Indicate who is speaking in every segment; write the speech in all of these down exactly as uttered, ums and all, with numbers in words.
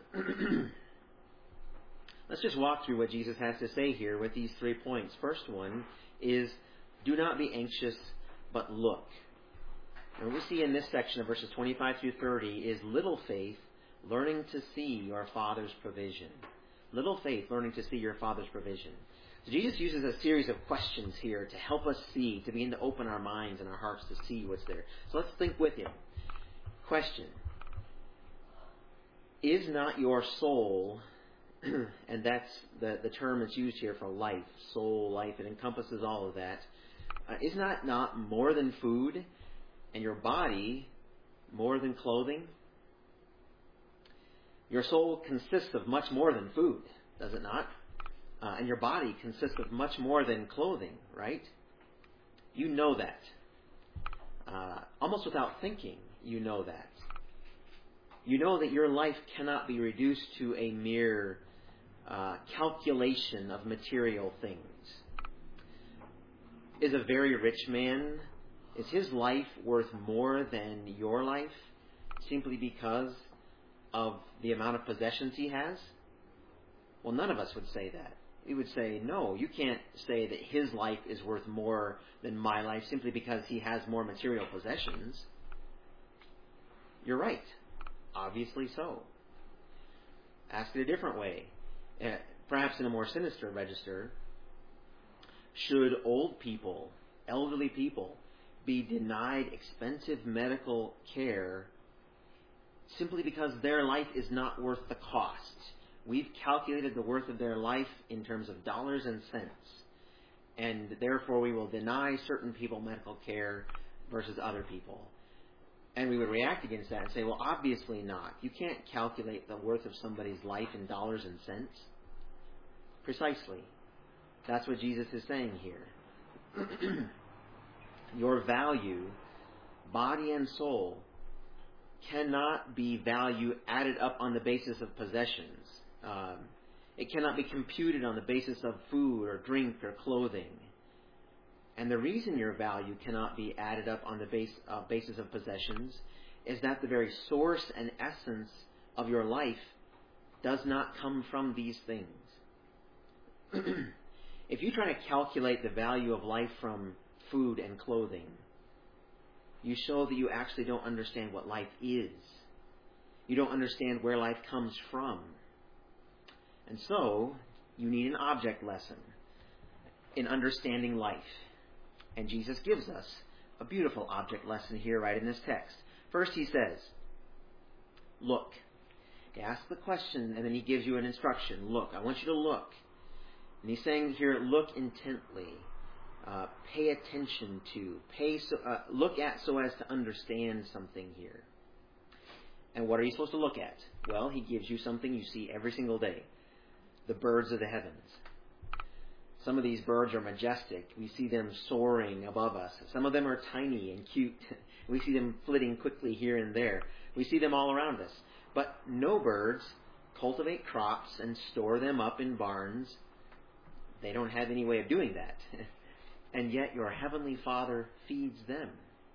Speaker 1: Let's just walk through what Jesus has to say here with these three points. First one is, do not be anxious, but look. And what we see in this section of verses twenty-five through thirty is little faith, learning to see your Father's provision. Little faith, learning to see your Father's provision. So Jesus uses a series of questions here to help us see, to begin to open our minds and our hearts to see what's there. So let's think with him. Question. Is not your soul, and that's the, the term that's used here for life, soul, life, it encompasses all of that. Uh, is not not more than food, and your body more than clothing? Your soul consists of much more than food, does it not? Uh, and your body consists of much more than clothing, right? You know that. Uh, almost without thinking, you know that. You know that your life cannot be reduced to a mere uh, calculation of material things. Is a very rich man, is his life worth more than your life simply because of the amount of possessions he has? Well, none of us would say that. We would say, no, you can't say that his life is worth more than my life simply because he has more material possessions. You're right. Obviously so. Ask it a different way. Uh, perhaps in a more sinister register. Should old people, elderly people, be denied expensive medical care simply because their life is not worth the cost? We've calculated the worth of their life in terms of dollars and cents. And therefore we will deny certain people medical care versus other people. And we would react against that and say, well, obviously not. You can't calculate the worth of somebody's life in dollars and cents. Precisely. That's what Jesus is saying here. Your value, body and soul, cannot be value added up on the basis of possessions. Um, it cannot be computed on the basis of food or drink or clothing. And the reason your value cannot be added up on the base, uh, basis of possessions is that the very source and essence of your life does not come from these things. If you try to calculate the value of life from food and clothing, you show that you actually don't understand what life is. You don't understand where life comes from. And so, you need an object lesson in understanding life. And Jesus gives us a beautiful object lesson here right in this text. First he says, look. He asks the question and then he gives you an instruction. Look, I want you to look. And he's saying here, look intently. Uh, pay attention to. Pay so, uh, look at so as to understand something here. And what are you supposed to look at? Well, he gives you something you see every single day. The birds of the heavens. Some of these birds are majestic. We see them soaring above us. Some of them are tiny and cute. We see them flitting quickly here and there. We see them all around us. But no birds cultivate crops and store them up in barns. They don't have any way of doing that. And yet your Heavenly Father feeds them.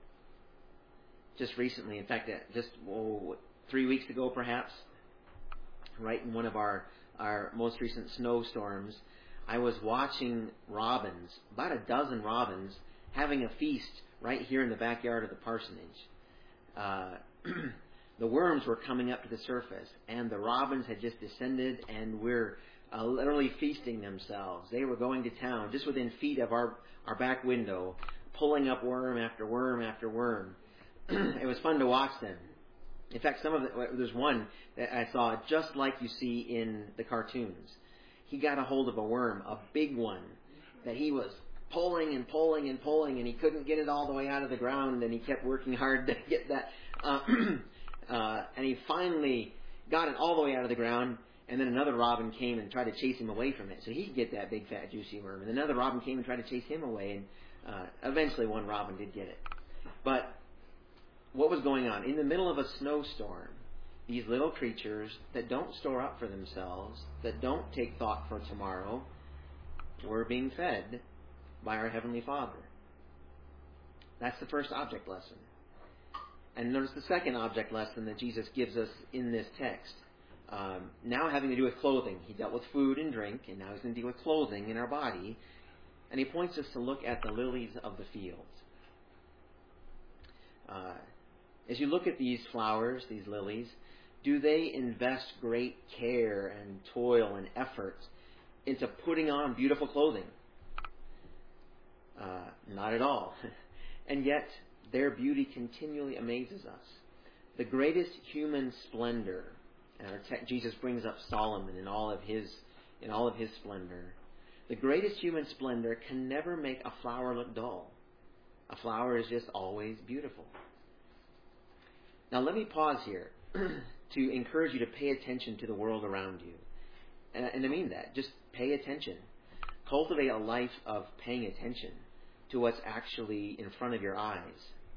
Speaker 1: Just recently, in fact, just oh, three weeks ago perhaps, right in one of our, our most recent snowstorms, I was watching robins, about a dozen robins, having a feast right here in the backyard of the parsonage. Uh, the worms were coming up to the surface, and the robins had just descended and were uh, literally feasting themselves. They were going to town, just within feet of our, our back window, pulling up worm after worm after worm. It was fun to watch them. In fact, some of the, there's one that I saw just like you see in the cartoons. He got a hold of a worm, a big one, that he was pulling and pulling and pulling, and he couldn't get it all the way out of the ground, and he kept working hard to get that. Uh, uh, and he finally got it all the way out of the ground, and then another robin came and tried to chase him away from it, so he could get that big, fat, juicy worm. And another robin came and tried to chase him away, and uh, eventually one robin did get it. But what was going on? In the middle of a snowstorm, these little creatures that don't store up for themselves, that don't take thought for tomorrow, were being fed by our Heavenly Father. That's the first object lesson. And notice the second object lesson that Jesus gives us in this text. Um, now having to do with clothing. He dealt with food and drink, and now he's going to deal with clothing in our body. And he points us to look at the lilies of the field. Uh, as you look at these flowers, these lilies, do they invest great care and toil and effort into putting on beautiful clothing? Uh, not at all. And yet, their beauty continually amazes us. The greatest human splendor, and our te- Jesus brings up Solomon in all of his in all of his splendor. The greatest human splendor can never make a flower look dull. A flower is just always beautiful. Now let me pause here to encourage you to pay attention to the world around you. And, and I mean that. Just pay attention. Cultivate a life of paying attention to what's actually in front of your eyes.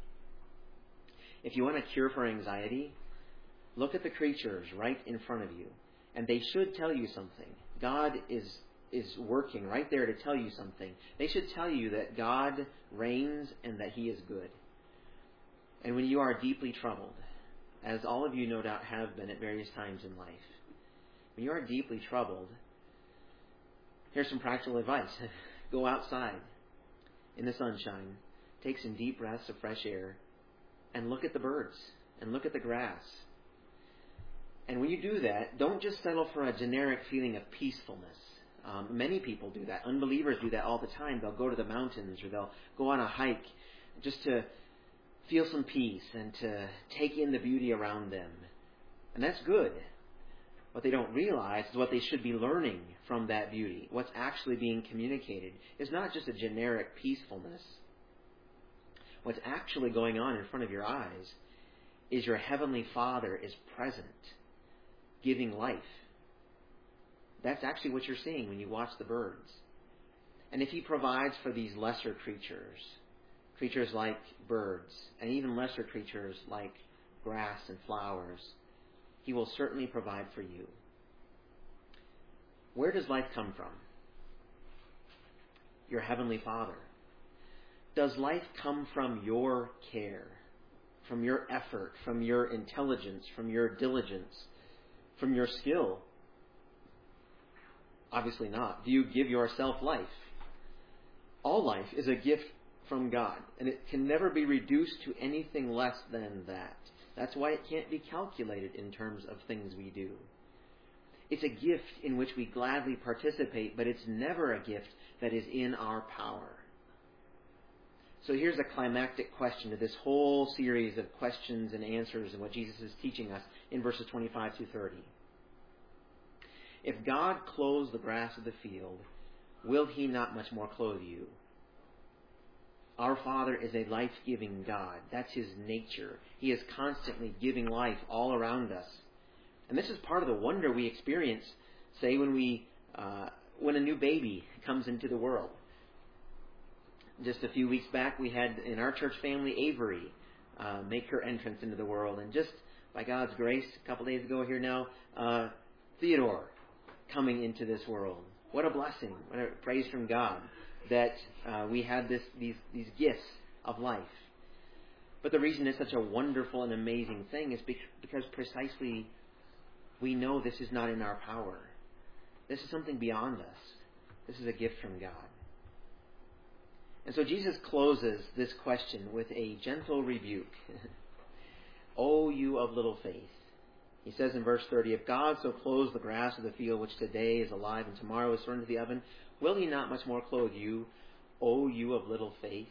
Speaker 1: If you want a cure for anxiety, look at the creatures right in front of you. And they should tell you something. God is is working right there to tell you something. They should tell you that God reigns and that He is good. And when you are deeply troubled, as all of you no doubt have been at various times in life, when you are deeply troubled, here's some practical advice. Go outside in the sunshine, take some deep breaths of fresh air, and look at the birds, and look at the grass. And when you do that, don't just settle for a generic feeling of peacefulness. Um, many people do that. Unbelievers do that all the time. They'll go to the mountains or they'll go on a hike just to feel some peace and to take in the beauty around them. And that's good. What they don't realize is what they should be learning from that beauty. What's actually being communicated is not just a generic peacefulness. What's actually going on in front of your eyes is your Heavenly Father is present, giving life. That's actually what you're seeing when you watch the birds. And if He provides for these lesser creatures, creatures like birds, and even lesser creatures like grass and flowers, He will certainly provide for you. Where does life come from? Your Heavenly Father. Does life come from your care, from your effort, from your intelligence, from your diligence, from your skill? Obviously not. Do you give yourself life? All life is a gift from God, and it can never be reduced to anything less than that. That's why it can't be calculated in terms of things we do. It's a gift in which we gladly participate, but it's never a gift that is in our power. So here's a climactic question to this whole series of questions and answers and what Jesus is teaching us in verses twenty-five through thirty. If God clothes the grass of the field, will He not much more clothe you? Our Father is a life-giving God. That's His nature. He is constantly giving life all around us. And this is part of the wonder we experience, say, when we uh, when a new baby comes into the world. Just a few weeks back, we had in our church family Avery uh, make her entrance into the world. And just by God's grace, a couple days ago here now, uh, Theodore coming into this world. What a blessing. What a praise from God that uh, we had this, these, these gifts of life. But the reason it's such a wonderful and amazing thing is because precisely we know this is not in our power. This is something beyond us. This is a gift from God. And so Jesus closes this question with a gentle rebuke. O you of little faith. He says in verse thirty, if God so clothes the grass of the field, which today is alive and tomorrow is thrown into the oven, will He not much more clothe you, O you of little faith?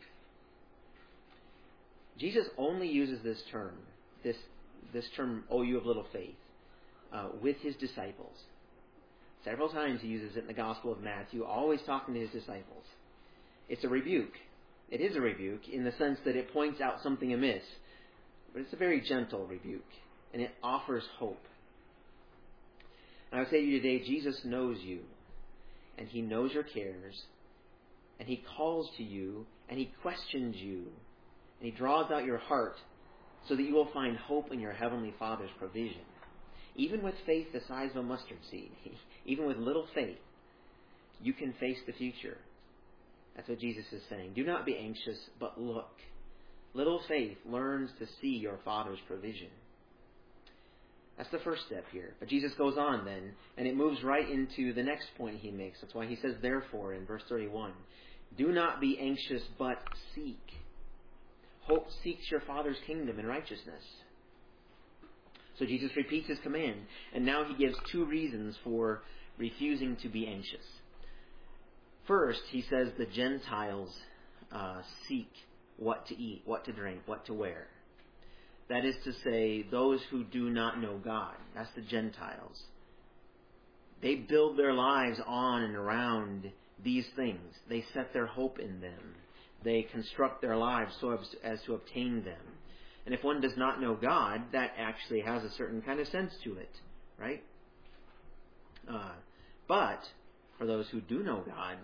Speaker 1: Jesus only uses this term, this, this term, O you of little faith, uh, with His disciples. Several times He uses it in the Gospel of Matthew, always talking to His disciples. It's a rebuke. It is a rebuke in the sense that it points out something amiss. But it's a very gentle rebuke. And it offers hope. And I would say to you today, Jesus knows you. And He knows your cares. And He calls to you. And He questions you. And He draws out your heart so that you will find hope in your Heavenly Father's provision. Even with faith the size of a mustard seed, even with little faith, you can face the future. That's what Jesus is saying. Do not be anxious, but look. Little faith learns to see your Father's provision. That's the first step here. But Jesus goes on then, and it moves right into the next point he makes. That's why he says, therefore, in verse thirty-one, do not be anxious, but seek. Hope seeks your Father's kingdom and righteousness. So Jesus repeats his command, and now he gives two reasons for refusing to be anxious. First, he says the Gentiles uh, seek what to eat, what to drink, what to wear. That is to say, those who do not know God. That's the Gentiles. They build their lives on and around these things. They set their hope in them. They construct their lives so as, as to obtain them. And if one does not know God, that actually has a certain kind of sense to it, right? Uh, but for those who do know God,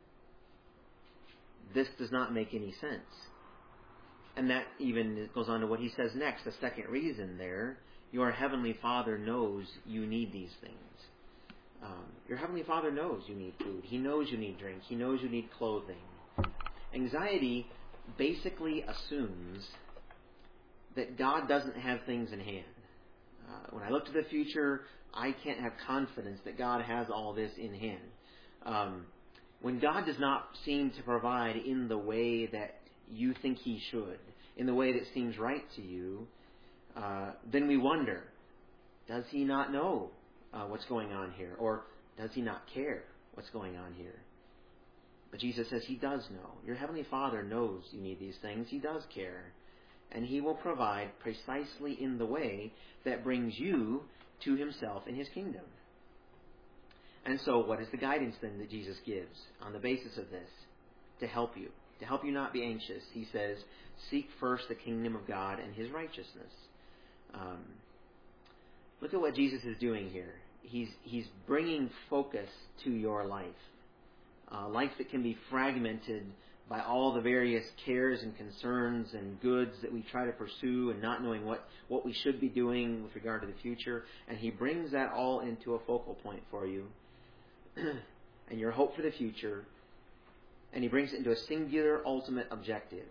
Speaker 1: this does not make any sense. And that even goes on to what he says next, the second reason there. Your Heavenly Father knows you need these things. Um, your Heavenly Father knows you need food. He knows you need drink. He knows you need clothing. Anxiety basically assumes that God doesn't have things in hand. Uh, when I look to the future, I can't have confidence that God has all this in hand. Um, when God does not seem to provide in the way that you think He should, in the way that seems right to you, uh, then we wonder, does He not know uh, what's going on here? Or does He not care what's going on here? But Jesus says He does know. Your Heavenly Father knows you need these things. He does care. And He will provide precisely in the way that brings you to Himself in His kingdom. And so what is the guidance then that Jesus gives on the basis of this to help you? To help you not be anxious, He says, seek first the kingdom of God and His righteousness. Um, look at what Jesus is doing here. He's, he's bringing focus to your life. A life that can be fragmented by all the various cares and concerns and goods that we try to pursue and not knowing what, what we should be doing with regard to the future. And He brings that all into a focal point for you and your hope for the future. And He brings it into a singular ultimate objective.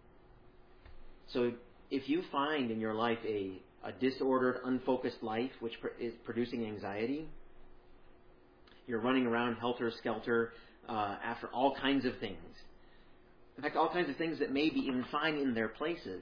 Speaker 1: So if you find in your life a, a disordered, unfocused life which is producing anxiety, you're running around helter-skelter uh, after all kinds of things. In fact, all kinds of things that may be even fine in their places.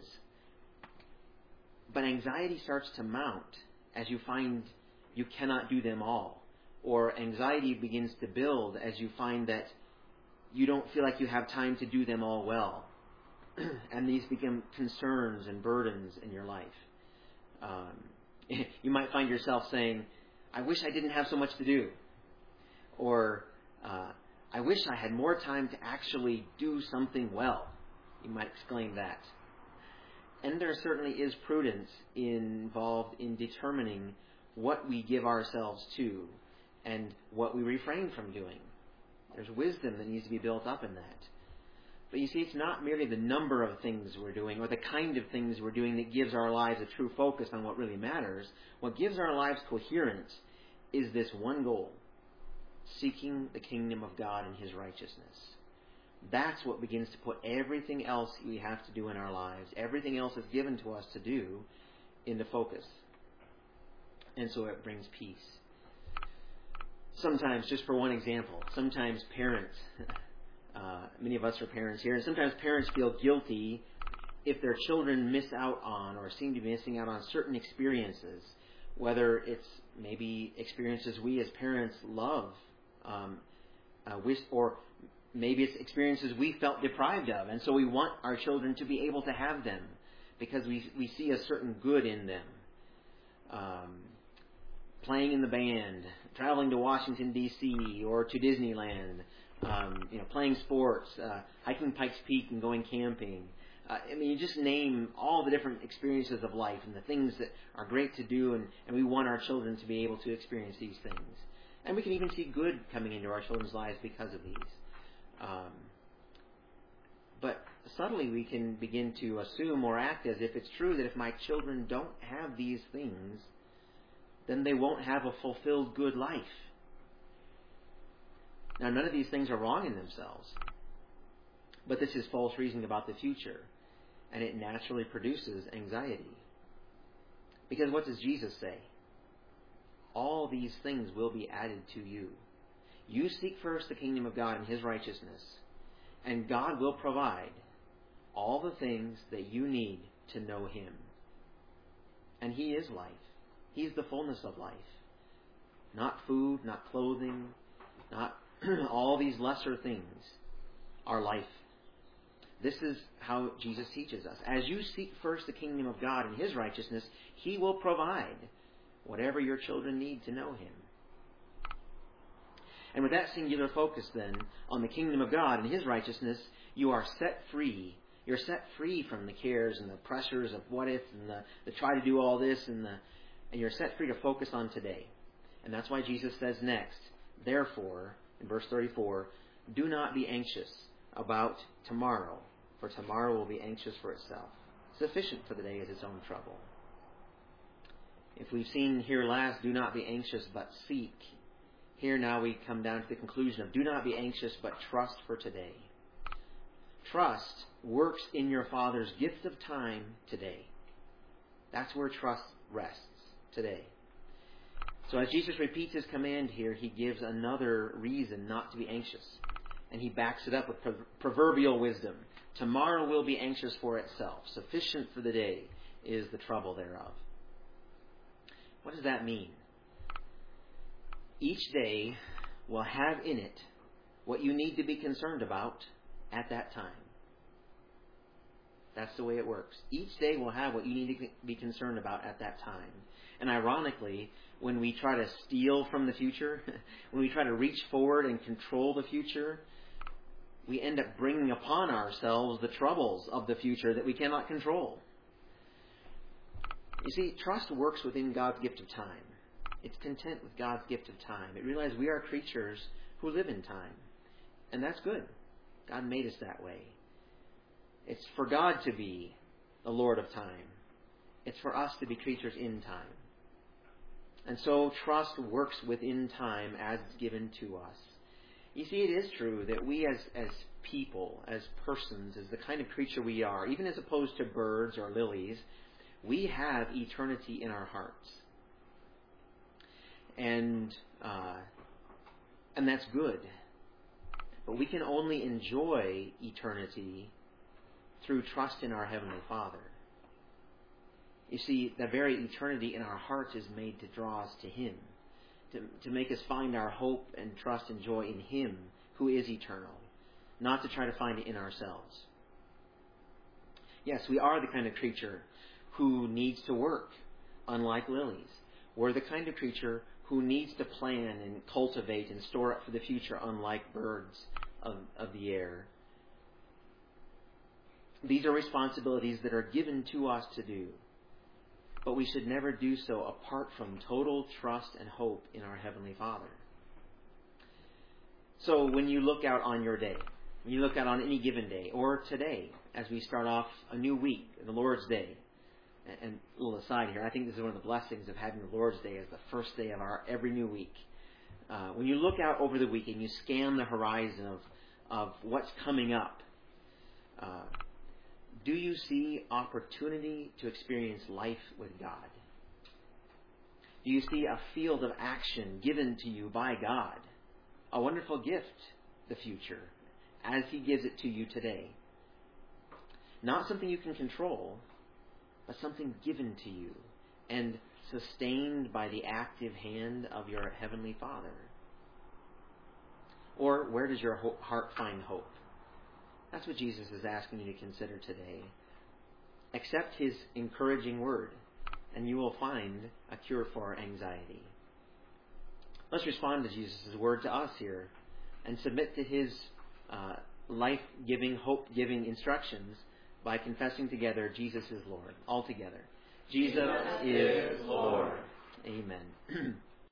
Speaker 1: But anxiety starts to mount as you find you cannot do them all. Or anxiety begins to build as you find that you don't feel like you have time to do them all well. And these become concerns and burdens in your life. Um, you might find yourself saying, I wish I didn't have so much to do. Or, uh, I wish I had more time to actually do something well. You might exclaim that. And there certainly is prudence involved in determining what we give ourselves to and what we refrain from doing. There's wisdom that needs to be built up in that. But you see, it's not merely the number of things we're doing or the kind of things we're doing that gives our lives a true focus on what really matters. What gives our lives coherence is this one goal: seeking the kingdom of God and His righteousness. That's what begins to put everything else we have to do in our lives, everything else that's given to us to do, into focus. And so it brings peace. Sometimes, just for one example, sometimes parents, uh, many of us are parents here, and sometimes parents feel guilty if their children miss out on or seem to be missing out on certain experiences, whether it's maybe experiences we as parents love, um, uh, wish, or maybe it's experiences we felt deprived of, and so we want our children to be able to have them because we we see a certain good in them. Um, playing in the band, traveling to Washington, D C or to Disneyland, um, you know, playing sports, uh, hiking Pikes Peak and going camping. Uh, I mean, you just name all the different experiences of life and the things that are great to do, and, and we want our children to be able to experience these things. And we can even see good coming into our children's lives because of these. Um, but subtly we can begin to assume or act as if it's true that if my children don't have these things, then they won't have a fulfilled good life. Now, none of these things are wrong in themselves. But this is false reasoning about the future. And it naturally produces anxiety. Because what does Jesus say? all these things will be added to you. You seek first the kingdom of God and His righteousness, and God will provide all the things that you need to know Him. And He is life. He is the fullness of life. Not food, not clothing, not all these lesser things are life. This is how Jesus teaches us. As you seek first the kingdom of God and His righteousness, He will provide whatever your children need to know Him. And with that singular focus then on the kingdom of God and His righteousness, you are set free. You're set free from the cares and the pressures of what if and the, the try to do all this and the and you're set free to focus on today. And that's why Jesus says next, therefore, in verse thirty-four, do not be anxious about tomorrow, for tomorrow will be anxious for itself. Sufficient for the day is its own trouble. If we've seen here last, do not be anxious but seek. Here now we come down to the conclusion of do not be anxious but trust for today. Trust works in your Father's gift of time today. That's where trust rests today. So as Jesus repeats His command here, He gives another reason not to be anxious. And He backs it up with proverbial wisdom. Tomorrow will be anxious for itself. Sufficient for the day is the trouble thereof. What does that mean? Each day will have in it what you need to be concerned about at that time. That's the way it works. Each day will have what you need to be concerned about at that time. And ironically, when we try to steal from the future, when we try to reach forward and control the future, we end up bringing upon ourselves the troubles of the future that we cannot control. You see, trust works within God's gift of time. It's content with God's gift of time. It realizes we are creatures who live in time. And that's good. God made us that way. It's for God to be the Lord of time. It's for us to be creatures in time. And so trust works within time as it's given to us. You see, it is true that we as, as people, as persons, as the kind of creature we are, even as opposed to birds or lilies, we have eternity in our hearts. And uh, and that's good. But we can only enjoy eternity through trust in our Heavenly Father. You see, the very eternity in our hearts is made to draw us to Him, to, to make us find our hope and trust and joy in Him who is eternal, not to try to find it in ourselves. Yes, we are the kind of creature who needs to work, unlike lilies. We're the kind of creature who needs to plan and cultivate and store up for the future, unlike birds of, of the air. These are responsibilities that are given to us to do. But we should never do so apart from total trust and hope in our Heavenly Father. So when you look out on your day, when you look out on any given day, or today, as we start off a new week, the Lord's Day, and a little aside here, I think this is one of the blessings of having the Lord's Day as the first day of our every new week. Uh, when you look out over the week and you scan the horizon of, of what's coming up, uh, do you see opportunity to experience life with God? Do you see a field of action given to you by God? A wonderful gift, the future, as He gives it to you today. Not something you can control, but something given to you and sustained by the active hand of your Heavenly Father. Or where does your heart find hope? That's what Jesus is asking you to consider today. Accept His encouraging word, and you will find a cure for anxiety. Let's respond to Jesus' word to us here and submit to His uh, life-giving, hope-giving instructions by confessing together Jesus is Lord. All together. Jesus, Jesus is Lord. Amen.